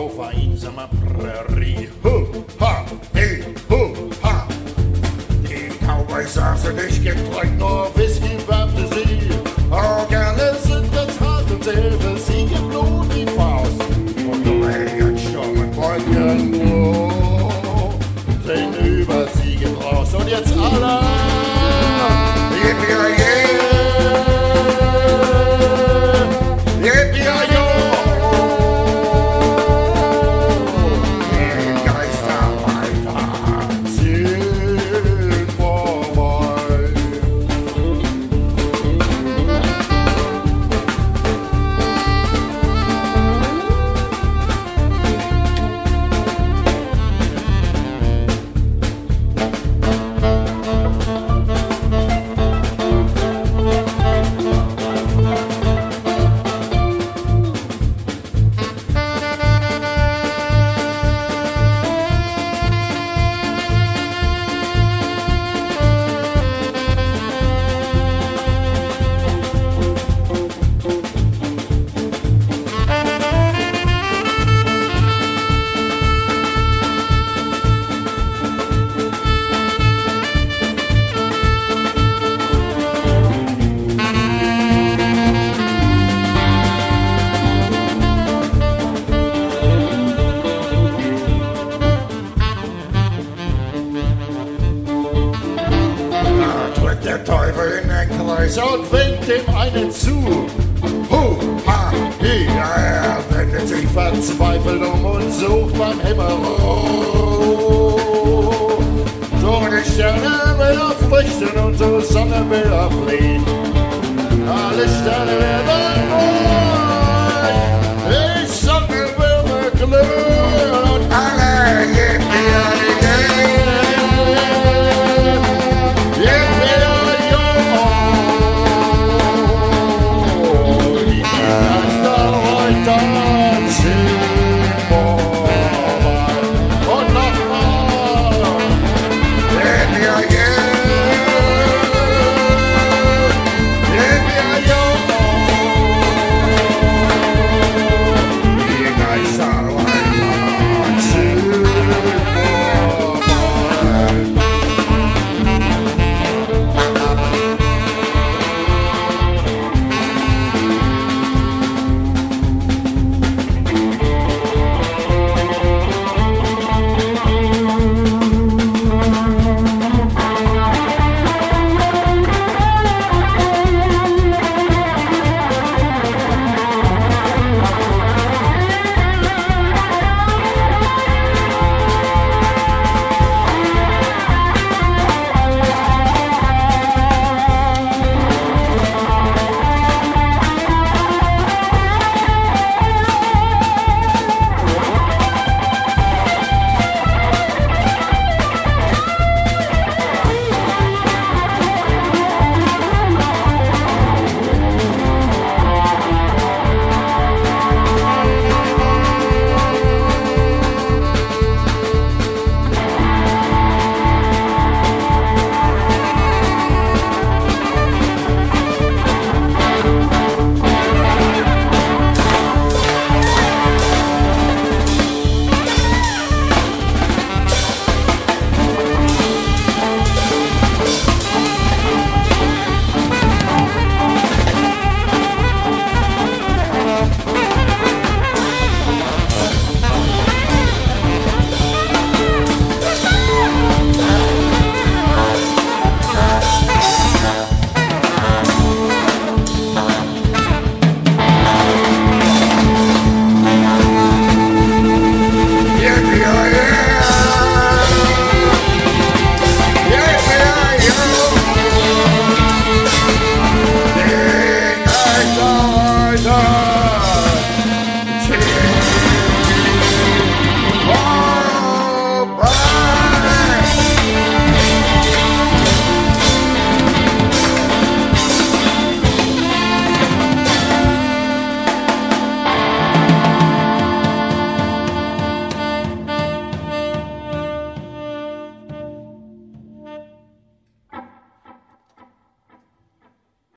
auf einsamer Prärie. Hu, ha, hey, hu, ha. Die Cowboys saßen nicht getränkt, nur Whisky wärmte sie. Oh, gerne sind das hart und selbe, sie gibt nun die Faust. Und Regen, Sturm und Wolken, sind über sie gebraust. Und jetzt alle, yippie, der Teufel in den Kreis und winkt dem einen zu. Hu, ha, hi, er wendet sich verzweifelt um und sucht beim Himmel. Durch die Sterne will er flüchten und zur Sonne will er fliehen.